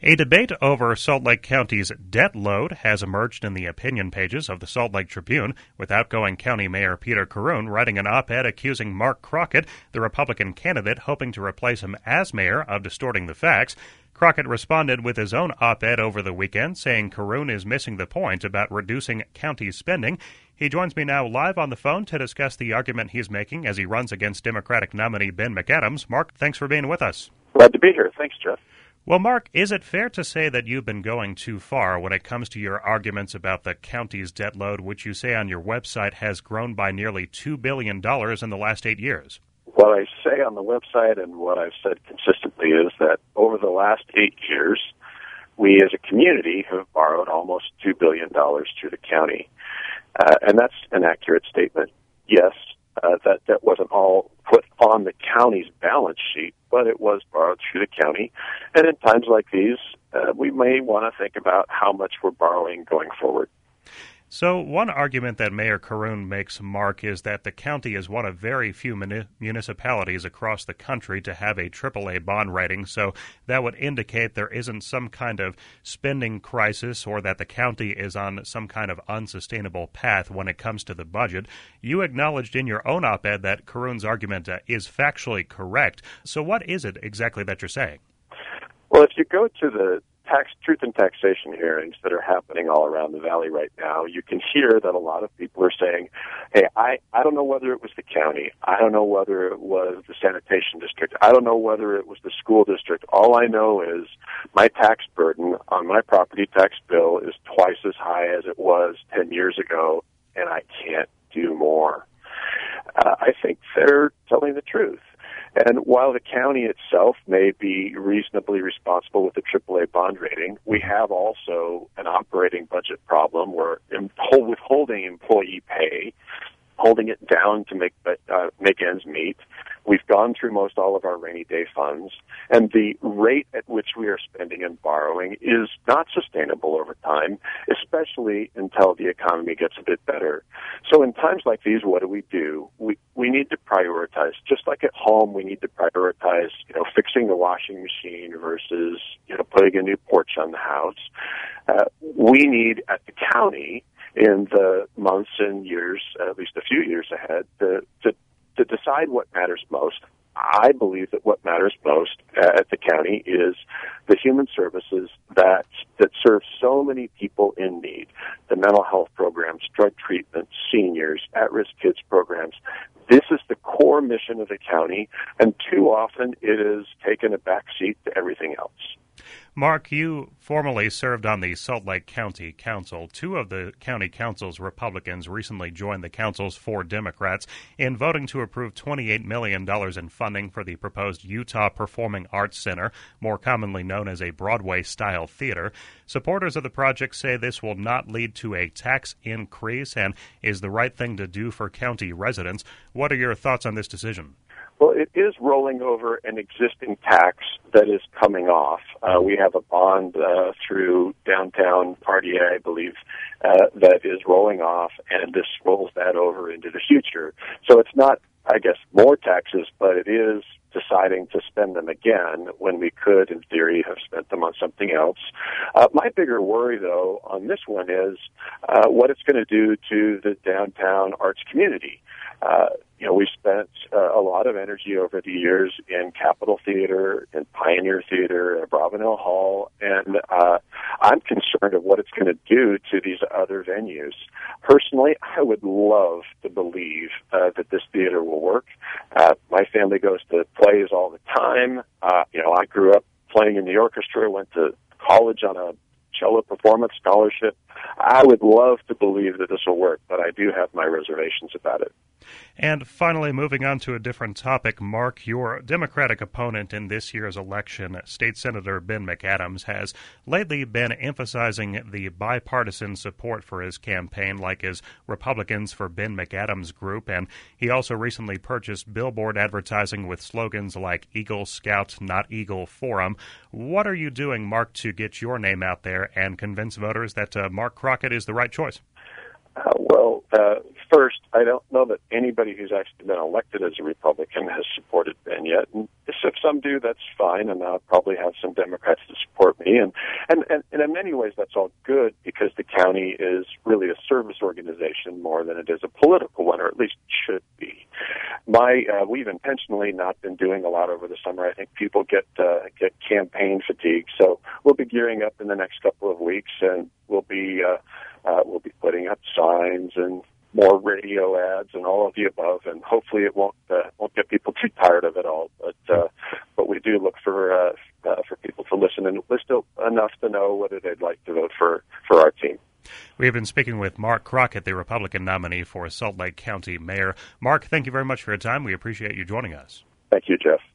A debate over Salt Lake County's debt load has emerged in the opinion pages of the Salt Lake Tribune, with outgoing County Mayor Peter Caroon writing an op-ed accusing Mark Crockett, the Republican candidate hoping to replace him as mayor, of distorting the facts. Crockett responded with his own op-ed over the weekend, saying Caroon is missing the point about reducing county spending. He joins me now live on the phone to discuss the argument he's making as he runs against Democratic nominee Ben McAdams. Mark, thanks for being with us. Glad to be here. Thanks, Jeff. Well, Mark, is it fair to say that you've been going too far when it comes to your arguments about the county's debt load, which you say on your website has grown by nearly $2 billion in the last 8 years? What I say on the website and what I've said consistently is that over the last 8 years, we as a community have borrowed almost $2 billion through the county. And that's an accurate statement. Yes, that wasn't all put on the county's balance sheet, but it was borrowed through the county. And in times like these, we may want to think about how much we're borrowing going forward. So one argument that Mayor Caroon makes, Mark, is that the county is one of very few municipalities across the country to have a AAA bond rating, so that would indicate there isn't some kind of spending crisis or that the county is on some kind of unsustainable path when it comes to the budget. You acknowledged in your own op-ed that Caroon's argument is factually correct. So what is it exactly that you're saying? Well, if you go to the truth and taxation hearings that are happening all around the valley right now, you can hear that a lot of people are saying, hey, I don't know whether it was the county. I don't know whether it was the sanitation district. I don't know whether it was the school district. All I know is my tax burden on my property tax bill is twice as high as it was 10 years ago, and I can't do more. I think they're telling the truth. And while the county itself may be reasonably responsible with the AAA bond rating, we have also an operating budget problem where withholding employee pay, holding it down to make ends meet. We've gone through most all of our rainy day funds, and the rate at which we are spending and borrowing is not sustainable over time, especially until the economy gets a bit better. So in times like these, what do? We need to prioritize. Just like at home, we need to prioritize, fixing the washing machine versus, putting a new porch on the house. We need at the county in the months and years, at least a few years ahead, to decide what matters most. I believe that what matters most at the county is the human services that serve so many people in need. The mental health programs, drug treatment, seniors, at-risk kids programs. This is the core mission of the county, and too often it is taken a back seat to everything else. Mark, you formerly served on the Salt Lake County Council. Two of the county council's Republicans recently joined the council's 4 Democrats in voting to approve $28 million in funding for the proposed Utah Performing Arts Center, more commonly known as a Broadway-style theater. Supporters of the project say this will not lead to a tax increase and is the right thing to do for county residents. What are your thoughts on this decision? Well, it is rolling over an existing tax that is coming off. We have a bond through downtown RDA, I believe, that is rolling off, and this rolls that over into the future. So it's not, I guess, more taxes, but it is deciding to spend them again when we could, in theory, have spent them on something else. My bigger worry, though, on this one is what it's going to do to the downtown arts community. We spent a lot of energy over the years in Capitol Theater, in Pioneer Theater, at Bravenel Hall, and I'm concerned of what it's going to do to these other venues. Personally, I would love to believe that this theater will work. My family goes to plays all the time. I grew up playing in the orchestra, went to college on a cello performance scholarship. I would love to believe that this will work, but I do have my reservations about it. And finally, moving on to a different topic, Mark, your Democratic opponent in this year's election, State Senator Ben McAdams, has lately been emphasizing the bipartisan support for his campaign, like his Republicans for Ben McAdams Group, and he also recently purchased billboard advertising with slogans like Eagle Scout, not Eagle Forum. What are you doing, Mark, to get your name out there and convince voters that Mark Crockett is the right choice? First, I don't know that anybody who's actually been elected as a Republican has supported Ben yet. And if some do, that's fine, and I'll probably have some Democrats to support me. And in many ways, that's all good because the county is really a service organization more than it is a political one, or at least should be. We've intentionally not been doing a lot over the summer. I think people get campaign fatigue, so we'll be gearing up in the next couple of weeks, and we'll be putting up signs and more radio ads and all of the above, and hopefully it won't get people too tired of it all. But we do look for people to listen and listen enough to know whether they'd like to vote for our team. We have been speaking with Mark Crockett, the Republican nominee for Salt Lake County Mayor. Mark, thank you very much for your time. We appreciate you joining us. Thank you, Jeff.